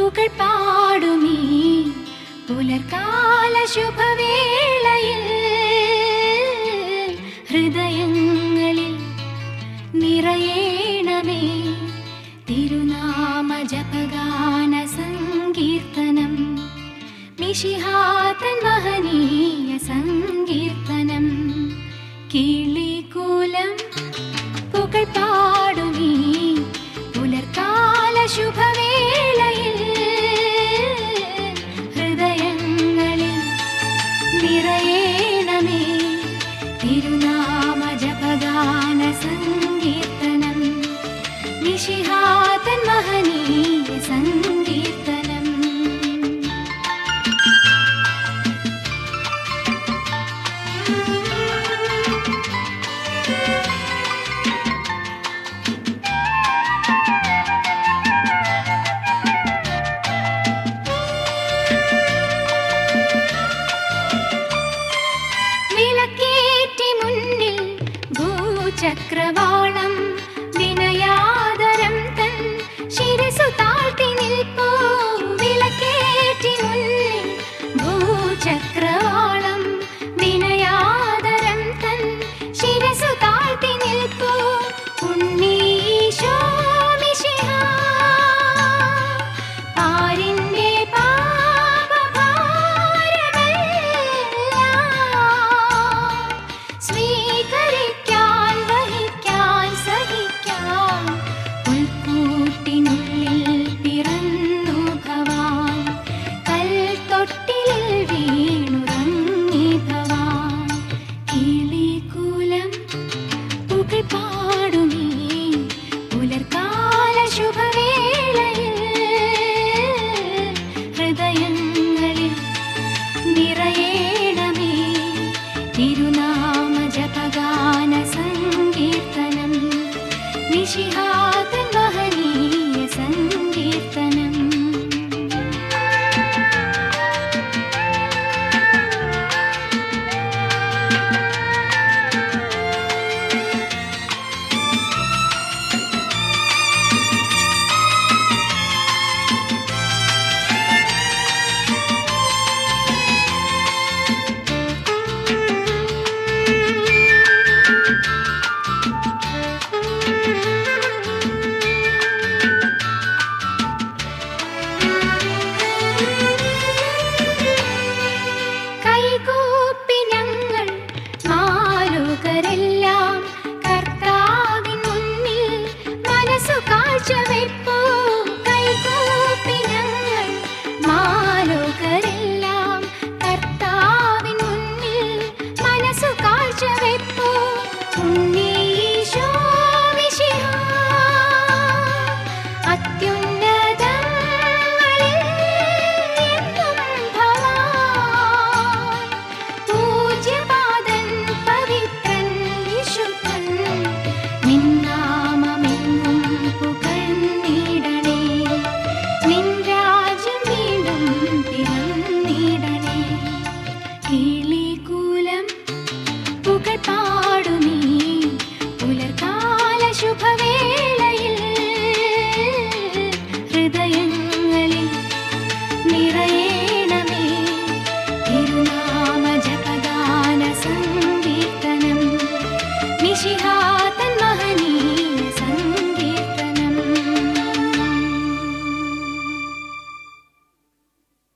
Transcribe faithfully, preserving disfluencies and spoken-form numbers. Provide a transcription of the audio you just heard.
പുകൾ പാടുമീ പുലർകാല ശുഭവേളയിൽ ഹൃദയങ്ങളിൽ നിറയേണമേ തിരുനാമ ജപഗാന സങ്കീർത്തനം മിശിഹാതൻ മഹനീയ സങ്കീർത്തനം കിളികൂലം പുകൾ പാടുമീ പുലർകാല ശുഭവേളയിൽ ഹൃദയങ്ങളിൽ നിറയേണമേ തിരുനാമ ജപഗാന സങ്കീർത്തനം മിശിഹാതൻ മഹനീയ സങ്കീർത്തനം. വിളക്കേറ്റി മുന്നിൽ ഭൂചക്രവാളം വിനയാദരം തൻ ശിരസു താഴ്ത്തി നിൽപ്പൂ. വിളക്കേറ്റി മുന്നിൽ ഭൂചക്രവാളം വിനയാദരം തൻ ശിരസു താഴ്ത്തി നിൽപ്പൂ. ഉണ്ണീശോ മിശിഹാ പാരിന്റെ സ്വീകരിക്കാൻ വഹിക്കാൻ സഹിക്കാൻ പുൽക്കൂട്ടിനുള്ളിൽ പിറന്നു ഭവാൻ. കൽത്തൊട്ടിലിൽ വീണുറങ്ങി ഭവാൻ. കിളികൂലം പുകൾ പാടുമീ പുലർകാല ശുഭവേളയിൽ ഹൃദയങ്ങളിൽ നിറയേണമേ തിരുനാമ ജപഗാന സങ്കീർത്തനം മിശിഹാതൻ മഹനീയ സങ്കീർത്തനം. കൈകൂപ്പി ഞങ്ങൾ മാലോകരെല്ലാം കർത്താവിൻ മുന്നിൽ മനസ്സു കാഴ്ചവെപ്പൂ. കൈകൂപ്പി ഞങ്ങൾ മാലോകരെല്ലാം കർത്താവിൻ മുന്നിൽ മനസ്സു കാഴ്ചവെപ്പൂ. ഉണ്ണീശോ മിശിഹാ അത്യുന്നതങ്ങളിൽ എന്നും ഭവാൻ. പൂജ്യപാദൻ പവിത്രൻ വിശുദ്ധൻ നിന്നാമമെങ്ങും പുകഴ്ന്നിടണേ. നിൻ രാജ്യം വീണ്ടും പിറന്നിടണേ. കിളികൂലം പുകൾ പാടുമീ പുലർകാല ശുഭവേളയിൽ ഹൃദയങ്ങളിൽ നിറയേണമേ തിരുനാമ ജപഗാന സങ്കീർത്തനം മിശിഹാ